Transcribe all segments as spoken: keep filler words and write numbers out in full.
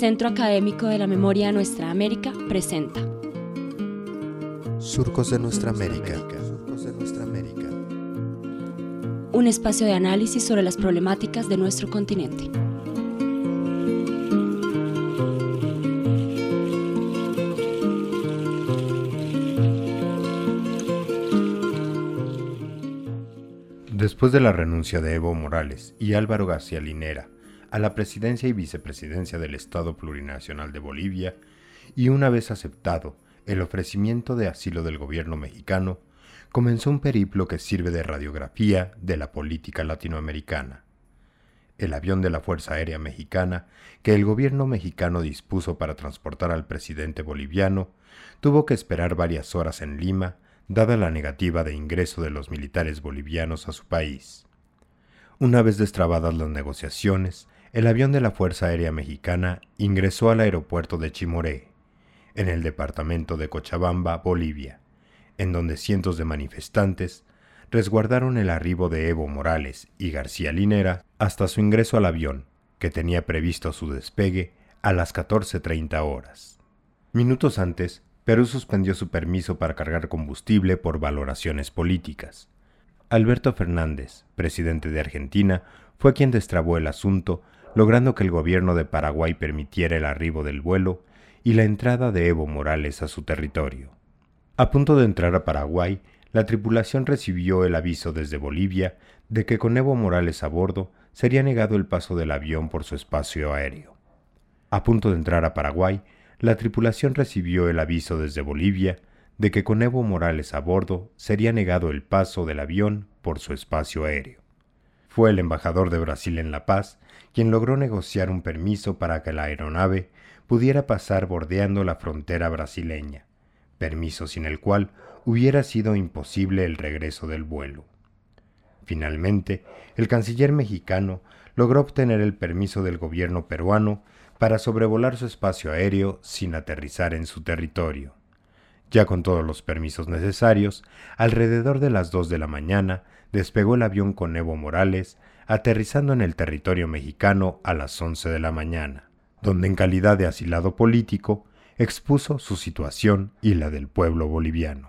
Centro Académico de la Memoria de Nuestra América presenta Surcos de Nuestra América. Surcos de Nuestra América. Un espacio de análisis sobre las problemáticas de nuestro continente. Después de la renuncia de Evo Morales y Álvaro García Linera a la presidencia y vicepresidencia del Estado Plurinacional de Bolivia, y una vez aceptado el ofrecimiento de asilo del gobierno mexicano, comenzó un periplo que sirve de radiografía de la política latinoamericana. El avión de la Fuerza Aérea Mexicana, que el gobierno mexicano dispuso para transportar al presidente boliviano, tuvo que esperar varias horas en Lima, dada la negativa de ingreso de los militares bolivianos a su país. Una vez destrabadas las negociaciones, el avión de la Fuerza Aérea Mexicana ingresó al aeropuerto de Chimoré, en el departamento de Cochabamba, Bolivia, en donde cientos de manifestantes resguardaron el arribo de Evo Morales y García Linera hasta su ingreso al avión, que tenía previsto su despegue a las catorce treinta horas. Minutos antes, Perú suspendió su permiso para cargar combustible por valoraciones políticas. Alberto Fernández, presidente de Argentina, fue quien destrabó el asunto, logrando que el gobierno de Paraguay permitiera el arribo del vuelo y la entrada de Evo Morales a su territorio. A punto de entrar a Paraguay, la tripulación recibió el aviso desde Bolivia de que con Evo Morales a bordo sería negado el paso del avión por su espacio aéreo. A punto de entrar a Paraguay, la tripulación recibió el aviso desde Bolivia de que con Evo Morales a bordo sería negado el paso del avión por su espacio aéreo. Fue el embajador de Brasil en La Paz quien logró negociar un permiso para que la aeronave pudiera pasar bordeando la frontera brasileña, permiso sin el cual hubiera sido imposible el regreso del vuelo. Finalmente, el canciller mexicano logró obtener el permiso del gobierno peruano para sobrevolar su espacio aéreo sin aterrizar en su territorio. Ya con todos los permisos necesarios, alrededor de las dos de la mañana despegó el avión con Evo Morales, aterrizando en el territorio mexicano a las once de la mañana, donde en calidad de asilado político expuso su situación y la del pueblo boliviano.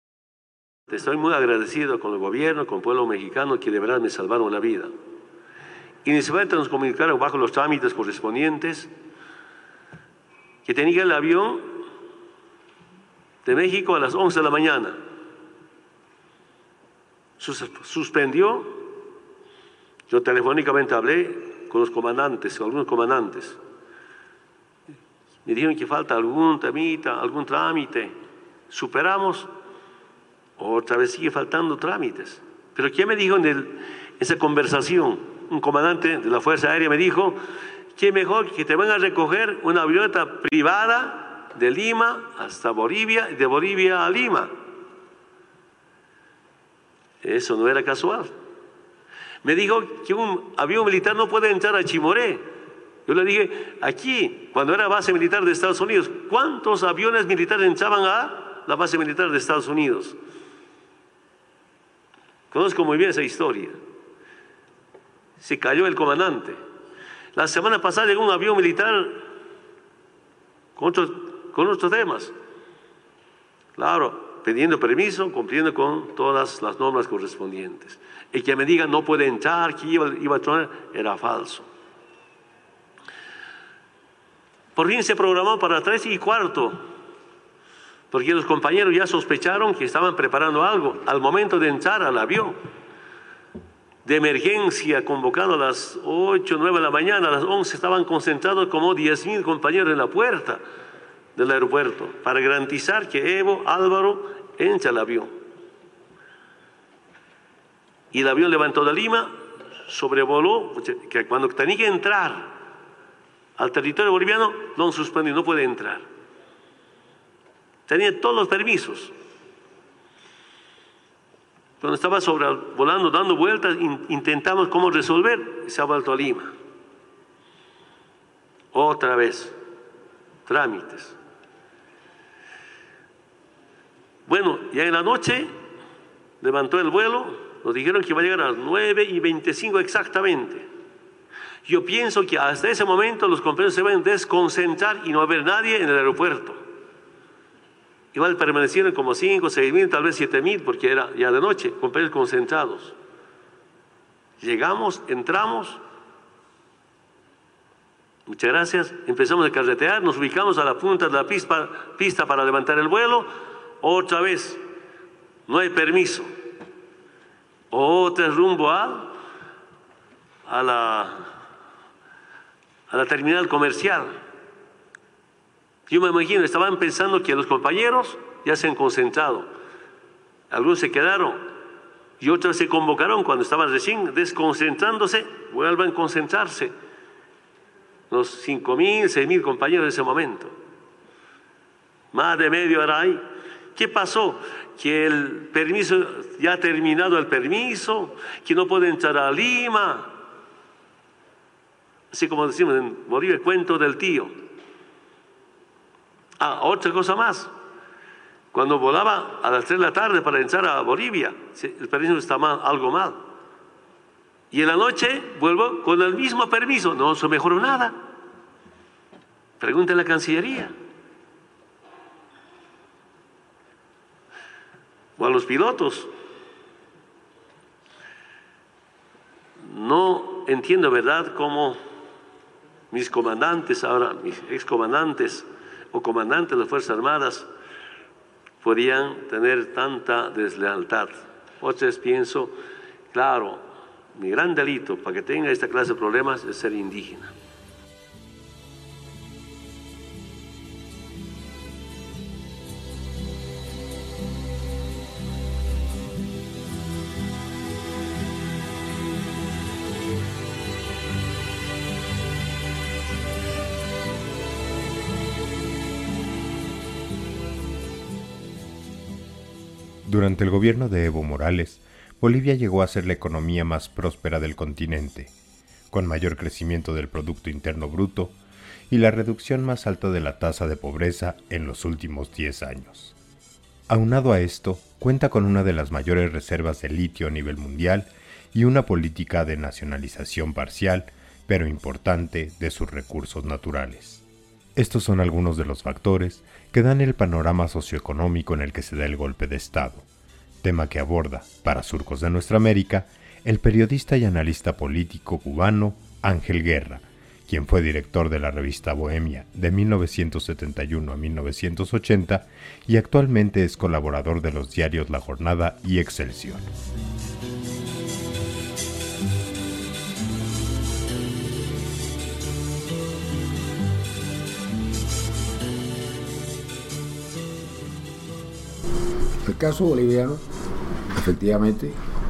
Estoy muy agradecido con el gobierno, con el pueblo mexicano que de verdad me salvaron la vida. Inicialmente nos comunicaron bajo los trámites correspondientes que tenía el avión de México a las once de la mañana. Sus, suspendió, yo telefónicamente hablé con los comandantes, con algunos comandantes. Me dijeron que falta algún tramita, algún trámite. Superamos, otra vez sigue faltando trámites. Pero ¿quién me dijo en, el, en esa conversación? Un comandante de la Fuerza Aérea me dijo que mejor que te van a recoger una avioneta privada de Lima hasta Bolivia y de Bolivia a Lima. Eso no era casual. Me dijo que un avión militar no puede entrar a Chimoré. Yo le dije, aquí, cuando era base militar de Estados Unidos, ¿cuántos aviones militares entraban a la base militar de Estados Unidos? Conozco muy bien esa historia. Se cayó el comandante. La semana pasada llegó un avión militar con otros, con otros temas. Claro, pidiendo permiso, cumpliendo con todas las normas correspondientes. El que me diga no puede entrar, que iba, iba a tronar, era falso. Por fin se programó para tres y cuarto, porque los compañeros ya sospecharon que estaban preparando algo. Al momento de entrar al avión, de emergencia, convocado a las ocho, nueve de la mañana, a las once estaban concentrados como diez mil compañeros en la puerta del aeropuerto para garantizar que Evo, Álvaro, entre al avión. Y el avión levantó de Lima, sobrevoló, que cuando tenía que entrar al territorio boliviano, lo han suspendido, no puede entrar. Tenía todos los permisos. Cuando estaba sobrevolando, dando vueltas, in, intentamos cómo resolver, y se ha vuelto a Lima. Otra vez, trámites. Bueno, ya en la noche levantó el vuelo, nos dijeron que iba a llegar a las nueve y veinticinco exactamente. Yo pienso que hasta ese momento los compañeros se van a desconcentrar y no va a haber nadie en el aeropuerto. Igual permanecieron como cinco, seis mil, tal vez siete mil, porque era ya de noche, compañeros concentrados. Llegamos, entramos, muchas gracias, empezamos a carretear, nos ubicamos a la punta de la pista, pista para levantar el vuelo, otra vez, no hay permiso, otra vez rumbo a, a, la, a la terminal comercial. Yo me imagino, estaban pensando que los compañeros ya se han concentrado, algunos se quedaron y otros se convocaron cuando estaban recién desconcentrándose, vuelvan a concentrarse. Los cinco mil, seis mil compañeros de ese momento. Más de media hora ahí. ¿Qué pasó? Que el permiso, ya ha terminado el permiso, que no puede entrar a Lima. Así como decimos en Bolivia, el cuento del tío. Ah, otra cosa más. Cuando volaba a las tres de la tarde para entrar a Bolivia, el permiso está mal, algo mal. Y en la noche vuelvo con el mismo permiso, no se mejoró nada. Pregunte a la Cancillería. O a los pilotos. No entiendo, ¿verdad?, cómo mis comandantes, ahora mis excomandantes o comandantes de las Fuerzas Armadas podían tener tanta deslealtad. Otras pienso, claro, mi gran delito para que tenga esta clase de problemas es ser indígena. Durante el gobierno de Evo Morales, Bolivia llegó a ser la economía más próspera del continente, con mayor crecimiento del Producto Interno Bruto y la reducción más alta de la tasa de pobreza en los últimos diez años. Aunado a esto, cuenta con una de las mayores reservas de litio a nivel mundial y una política de nacionalización parcial, pero importante, de sus recursos naturales. Estos son algunos de los factores que dan el panorama socioeconómico en el que se da el golpe de Estado, tema que aborda, para Surcos de Nuestra América, el periodista y analista político cubano Ángel Guerra, quien fue director de la revista Bohemia de mil novecientos setenta y uno a mil novecientos ochenta y actualmente es colaborador de los diarios La Jornada y Excelsior. El caso boliviano, efectivamente,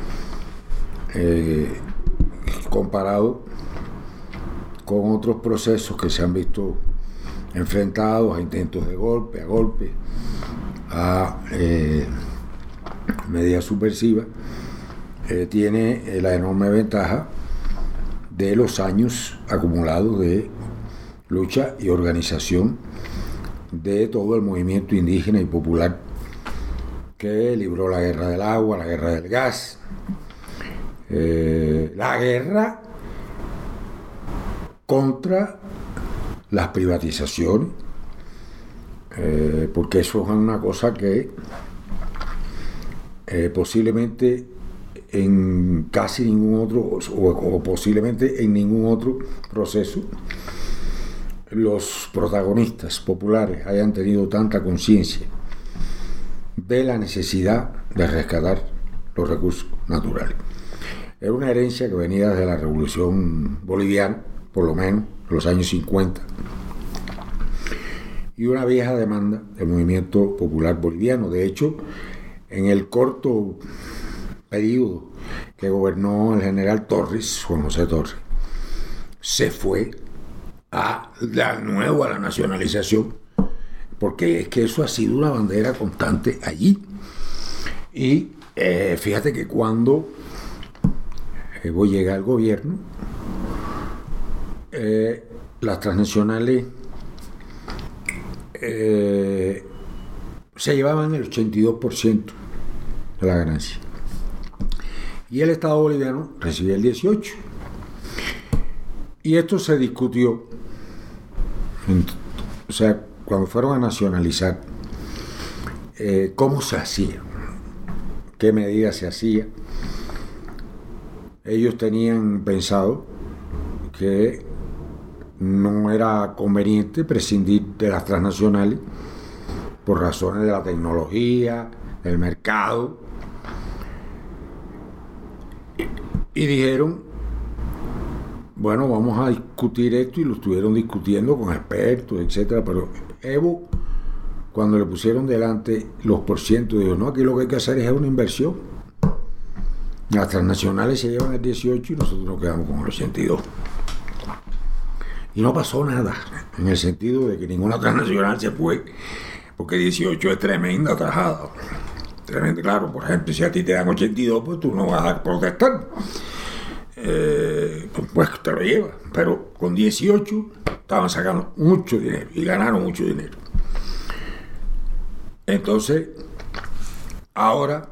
eh, comparado con otros procesos que se han visto enfrentados a intentos de golpe, a golpe, a eh, medidas subversivas, eh, tiene eh, la enorme ventaja de los años acumulados de lucha y organización de todo el movimiento indígena y popular que libró la guerra del agua, la guerra del gas, eh, la guerra contra las privatizaciones, eh, porque eso es una cosa que eh, posiblemente en casi ningún otro, o, o posiblemente en ningún otro proceso, los protagonistas populares hayan tenido tanta conciencia de la necesidad de rescatar los recursos naturales. Era una herencia que venía desde la Revolución Boliviana, por lo menos en los años cincuenta, y una vieja demanda del movimiento popular boliviano. De hecho, en el corto periodo que gobernó el general Torres, Juan José Torres, se fue a de nuevo a la nacionalización, porque es que eso ha sido una bandera constante allí. Y eh, fíjate que cuando Evo llega al gobierno, eh, las transnacionales eh, se llevaban el ochenta y dos por ciento de la ganancia y el Estado boliviano recibía el dieciocho por ciento. Y esto se discutió, o sea, cuando fueron a nacionalizar, eh, cómo se hacía, qué medidas se hacía. Ellos tenían pensado que no era conveniente prescindir de las transnacionales por razones de la tecnología, del mercado, y dijeron, bueno, vamos a discutir esto, y lo estuvieron discutiendo con expertos, etcétera, pero Evo, cuando le pusieron delante los porcientos, dijo, no, aquí lo que hay que hacer es una inversión. Las transnacionales se llevan el dieciocho y nosotros nos quedamos con el ochenta y dos. Y no pasó nada, en el sentido de que ninguna transnacional se fue, porque dieciocho es tremenda tajada. Tremenda, claro, por ejemplo, si a ti te dan ochenta y dos, pues tú no vas a protestar. Eh, pues te lo llevas. Pero con dieciocho estaban sacando mucho dinero y ganaron mucho dinero. Entonces, ahora,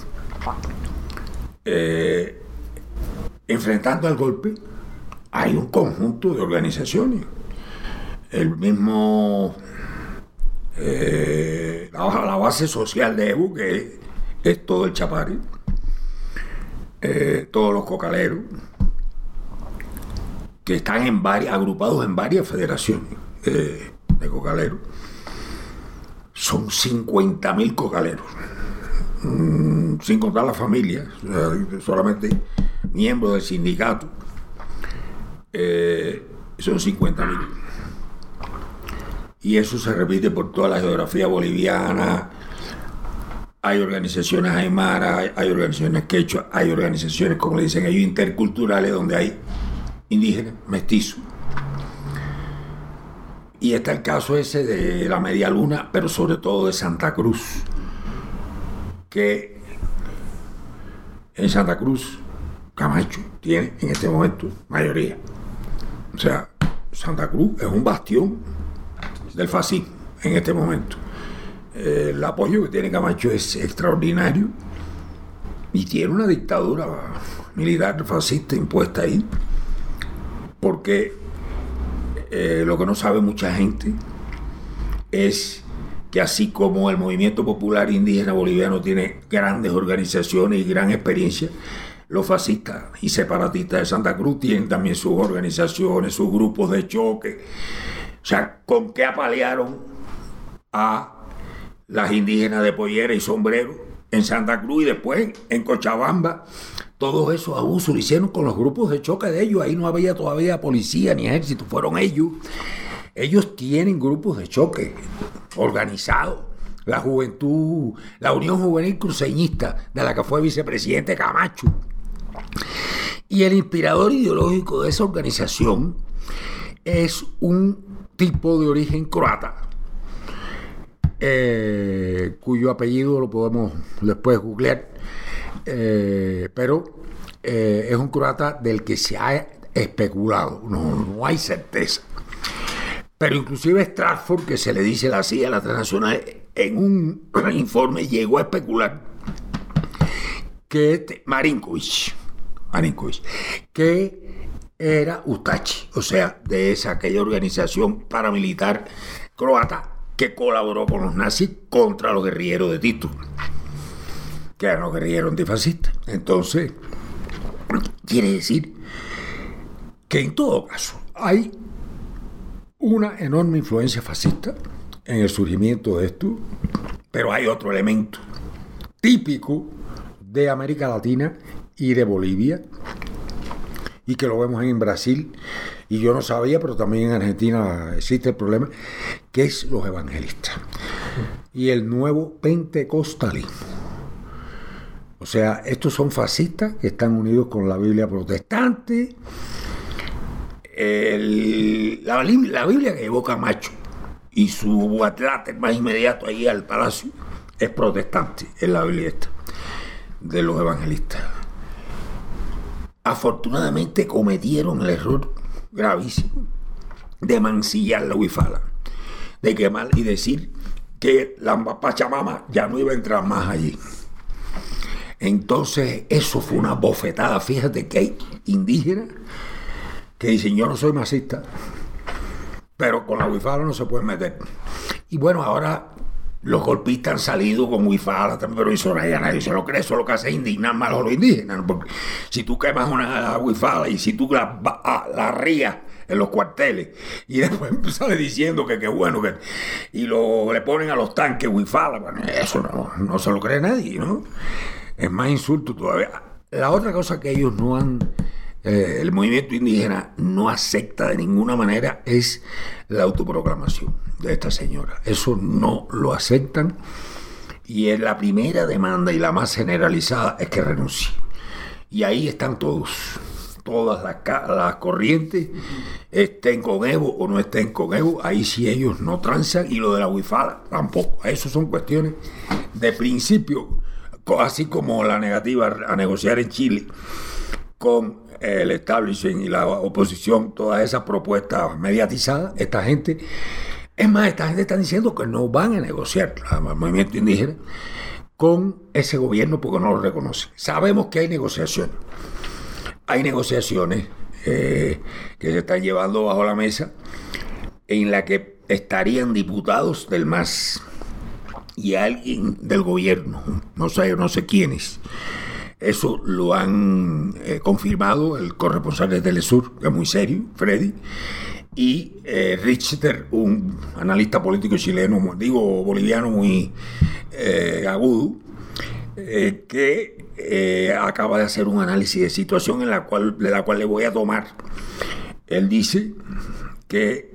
eh, enfrentando al golpe, hay un conjunto de organizaciones. El mismo, eh, la, la base social de Evo, que es, es todo el Chapare, eh, todos los cocaleros, que están en varias, agrupados en varias federaciones de, de cocaleros. Son cincuenta mil cocaleros, mm, sin contar las familias, o sea, solamente miembros del sindicato. Eh, son cincuenta mil. Y eso se repite por toda la geografía boliviana. Hay organizaciones aymaras, hay organizaciones quechua, hay organizaciones, como le dicen ellos, interculturales, donde hay indígenas, mestizos. Y está el caso ese de la Media Luna, pero sobre todo de Santa Cruz, que en Santa Cruz Camacho tiene en este momento mayoría. O sea, Santa Cruz es un bastión del fascismo en este momento. Eh, el apoyo que tiene Camacho es extraordinario y tiene una dictadura militar fascista impuesta ahí, porque Eh, lo que no sabe mucha gente es que así como el movimiento popular indígena boliviano tiene grandes organizaciones y gran experiencia, los fascistas y separatistas de Santa Cruz tienen también sus organizaciones, sus grupos de choque. O sea, ¿con qué apalearon a las indígenas de pollera y sombrero en Santa Cruz y después en Cochabamba? Todos esos abusos lo hicieron con los grupos de choque de ellos. Ahí no había todavía policía ni ejército, fueron ellos. Ellos tienen grupos de choque organizados. La juventud, la Unión Juvenil Cruceñista, de la que fue vicepresidente Camacho. Y el inspirador ideológico de esa organización es un tipo de origen croata, eh, cuyo apellido lo podemos después googlear. Eh, pero eh, es un croata del que se ha especulado, no, no hay certeza. Pero inclusive Stratford, que se le dice la C I A, la transnacional, en un informe llegó a especular que este, Marinkovic, Marinkovic, que era Ustachi, o sea, de esa aquella organización paramilitar croata que colaboró con los nazis contra los guerrilleros de Tito, que eran los guerrilleros antifascistas. Entonces, quiere decir que en todo caso hay una enorme influencia fascista en el surgimiento de esto, pero hay otro elemento típico de América Latina y de Bolivia, y que lo vemos en Brasil, y yo no sabía, pero también en Argentina existe el problema, que es los evangelistas y el nuevo pentecostalismo. O sea, estos son fascistas que están unidos con la Biblia protestante. El, la, la Biblia que llevó Camacho y su atlante más inmediato ahí al palacio es protestante, es la Biblia esta de los evangelistas. Afortunadamente cometieron el error gravísimo de mancillar la huifala, de quemar y decir que la Pachamama ya no iba a entrar más allí. Entonces eso fue una bofetada. Fíjate que hay indígenas que dicen yo no soy masista, pero con la huifala no se pueden meter. Y bueno, ahora los golpistas han salido con huifala, pero eso nadie se lo cree, eso lo que hace es indignar más a los indígenas, ¿no? Porque si tú quemas una huifala y si tú la, la rías en los cuarteles y después sale diciendo que qué bueno que y lo le ponen a los tanques huifala, bueno, eso no, no se lo cree nadie, ¿no? Es más insulto todavía. La otra cosa que ellos no han eh, el movimiento indígena no acepta de ninguna manera es la autoproclamación de esta señora. Eso no lo aceptan y es la primera demanda y la más generalizada es que renuncie. Y ahí están todos, todas las, las corrientes, estén con Evo o no estén con Evo, ahí sí ellos no transan, y lo de la huifala tampoco. Eso son cuestiones de principio, así como la negativa a negociar en Chile con el establishment y la oposición, todas esas propuestas mediatizadas. Esta gente, es más, esta gente está diciendo que no van a negociar el movimiento indígena con ese gobierno porque no lo reconocen. Sabemos que hay negociaciones, hay negociaciones eh, que se están llevando bajo la mesa en la que estarían diputados del M A S y alguien del gobierno, no sé, no sé quiénes. Eso lo han eh, confirmado el corresponsal de Telesur, que es muy serio, Freddy, y eh, Richter, un analista político chileno, digo boliviano, muy eh, agudo, eh, que eh, acaba de hacer un análisis de situación en la cual, de la cual le voy a tomar. Él dice que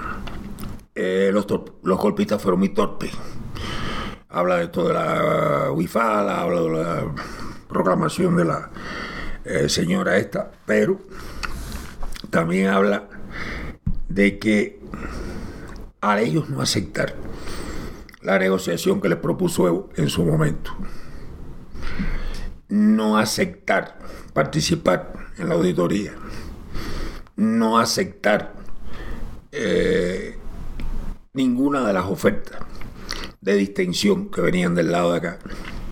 eh, los, los golpistas fueron muy torpes. Habla de esto de la huifala, habla de la proclamación de la eh, señora esta, pero también habla de que a ellos no aceptar la negociación que les propuso Evo en su momento, no aceptar participar en la auditoría, no aceptar eh, ninguna de las ofertas de distensión que venían del lado de acá,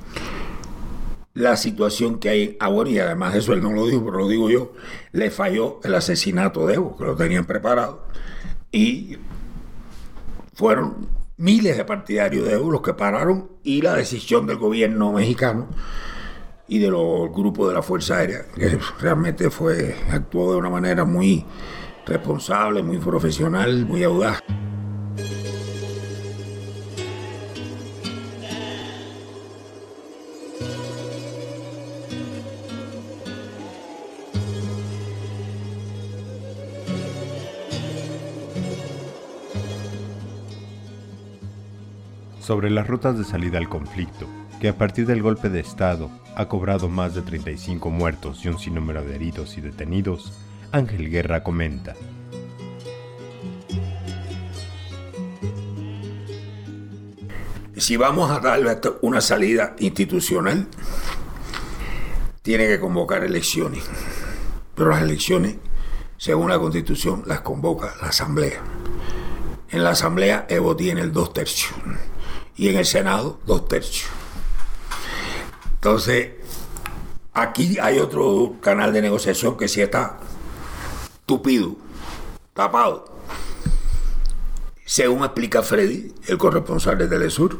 la situación que hay, ah bueno, y además de eso él no lo dijo, pero lo digo yo, le falló el asesinato de Evo, que lo tenían preparado, y fueron miles de partidarios de Evo los que pararon, y la decisión del gobierno mexicano y de los grupos de la Fuerza Aérea, que realmente fue, actuó de una manera muy responsable, muy profesional, muy audaz. Sobre las rutas de salida al conflicto, que a partir del golpe de Estado ha cobrado más de treinta y cinco muertos y un sinnúmero de heridos y detenidos, Ángel Guerra comenta. Si vamos a darle una salida institucional, tiene que convocar elecciones. Pero las elecciones, según la Constitución, las convoca la Asamblea. En la Asamblea Evo tiene el dos tercios. Y en el Senado, dos tercios. Entonces, aquí hay otro canal de negociación que sí está tupido, tapado. Según explica Freddy, el corresponsal de Telesur,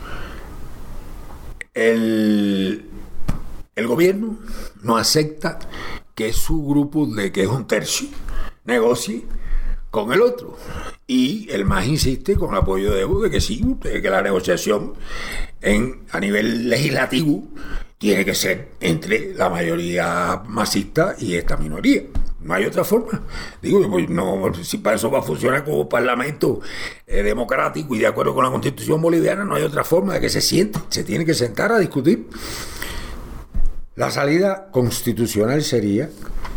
el, el gobierno no acepta que su grupo, de que es un tercio, negocie con el otro. Y el M A S insiste con el apoyo de Evo de que sí, de que la negociación en, a nivel legislativo tiene que ser entre la mayoría masista y esta minoría. No hay otra forma. Digo, pues no, si para eso va a funcionar como parlamento eh, democrático y de acuerdo con la Constitución boliviana, no hay otra forma de que se siente. Se tiene que sentar a discutir. La salida constitucional sería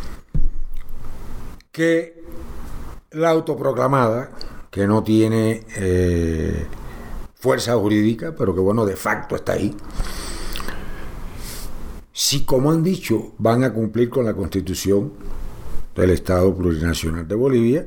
que la autoproclamada, que no tiene eh, fuerza jurídica, pero que bueno, de facto está ahí, si como han dicho van a cumplir con la Constitución del Estado Plurinacional de Bolivia,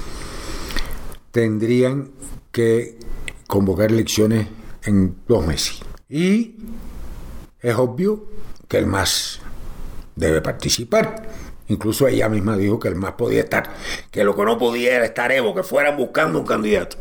tendrían que convocar elecciones en dos meses. Y es obvio que el M A S debe participar Incluso ella misma dijo que el M A S podía estar, que lo que no podía era estar Evo, que fueran buscando un candidato.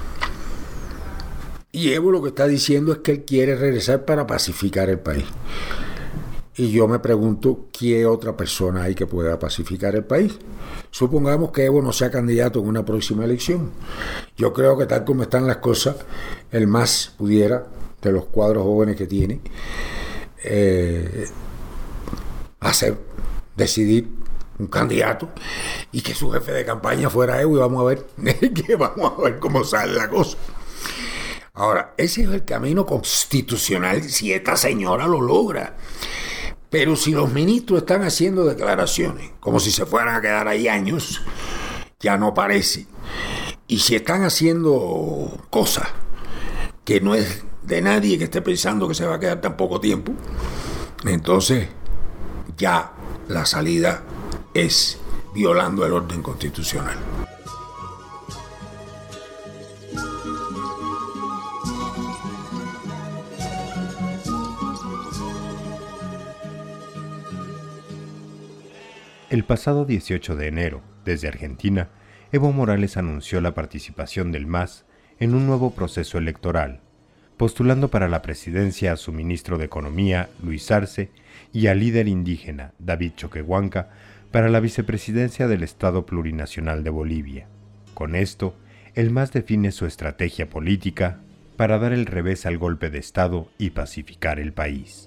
Y Evo lo que está diciendo es que él quiere regresar para pacificar el país. Y yo me pregunto, ¿qué otra persona hay que pueda pacificar el país? Supongamos que Evo no sea candidato en una próxima elección. Yo creo que tal como están las cosas, el M A S pudiera, de los cuadros jóvenes que tiene, eh, hacer, decidir un candidato y que su jefe de campaña fuera Evo, y vamos a ver, que vamos a ver cómo sale la cosa. Ahora, ese es el camino constitucional si esta señora lo logra. Pero si los ministros están haciendo declaraciones como si se fueran a quedar ahí años, ya no parece. Y si están haciendo cosas que no es de nadie que esté pensando que se va a quedar tan poco tiempo, entonces ya la salida es violando el orden constitucional. El pasado dieciocho de enero, desde Argentina, Evo Morales anunció la participación del M A S en un nuevo proceso electoral, postulando para la presidencia a su ministro de Economía, Luis Arce, y al líder indígena, David Choquehuanca, para la vicepresidencia del Estado Plurinacional de Bolivia. Con esto, el M A S define su estrategia política para dar el revés al golpe de Estado y pacificar el país.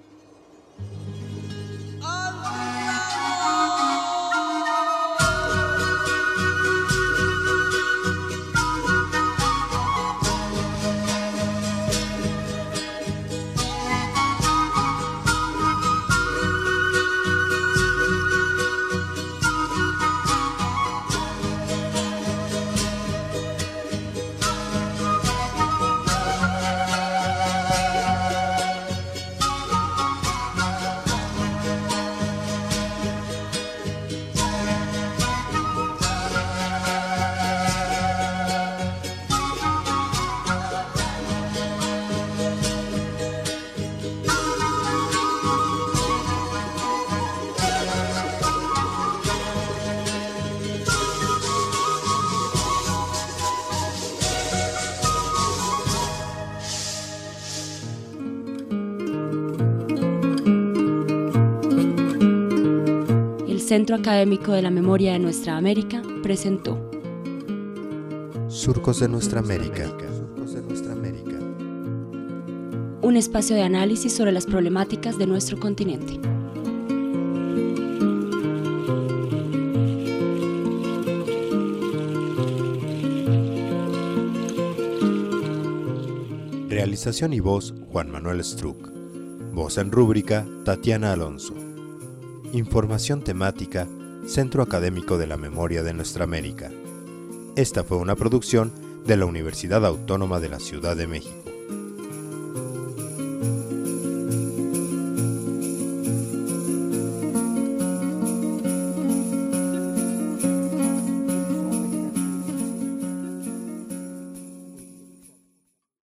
Centro Académico de la Memoria de Nuestra América presentó Surcos de Nuestra América. Un espacio de análisis sobre las problemáticas de nuestro continente. Realización y voz, Juan Manuel Struck. Voz en rúbrica, Tatiana Alonso. Información temática, Centro Académico de la Memoria de Nuestra América. Esta fue una producción de la Universidad Autónoma de la Ciudad de México.